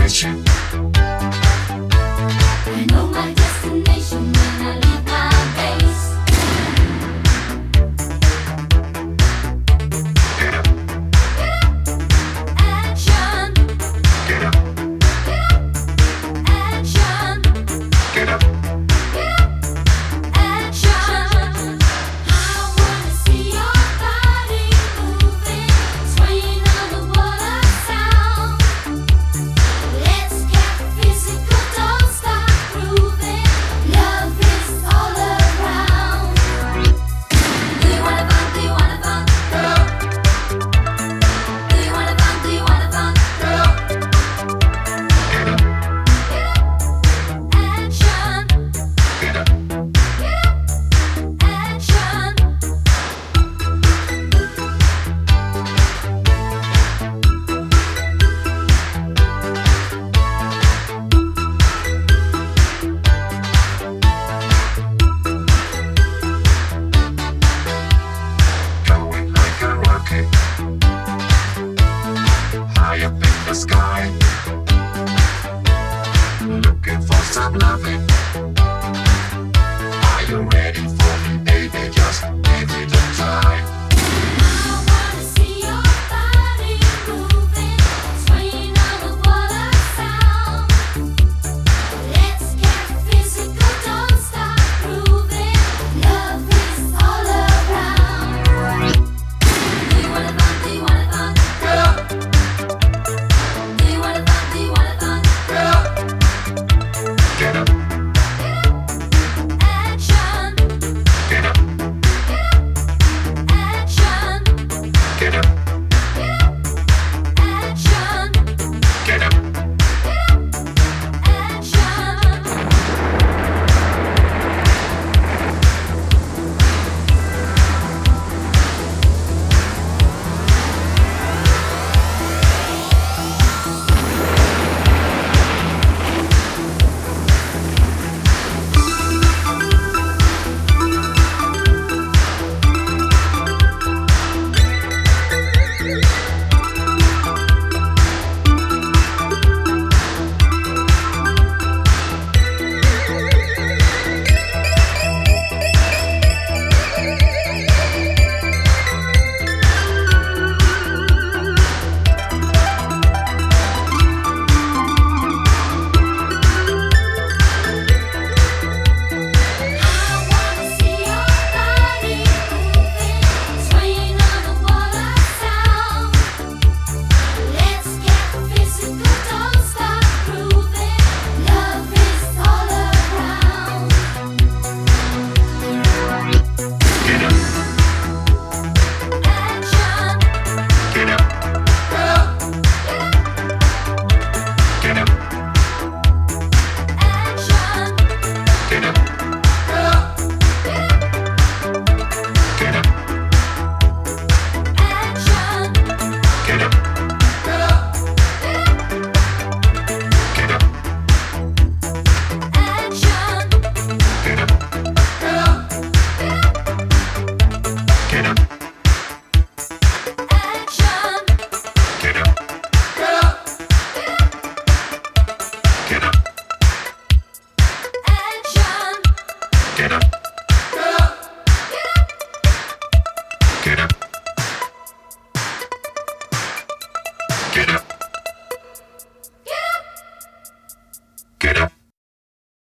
destination. I know my destination when I leave my base. Get up, Action, get up, action, get up. action. I wanna see your body moving, swaying on the water sound. Let's get physical, don't stop grooving. Love is all around. Do you wanna fun? Do you wanna fun? Do you wanna fun? Do you wanna fun? Get up, Action, get up, action. going like a rocket, high up in the sky, looking for some loving. Are you ready for me, baby? Just give it a try. I wanna see your body moving, swaying on the water sound. Let's get physical, don't stop grooving. Love is all around. Do you wanna fun? Do you wanna fun? Do you wanna fun? Do you wanna fun? Get up, Action, get up, action, get up, action, get up. action. I wanna see your body moving, swaying on the water sound. Let's get physical, don't stop grooving. Love is all around. Get up, Action, get up, get up, action, get up, get up, action, get up, get up, action. get up, get up.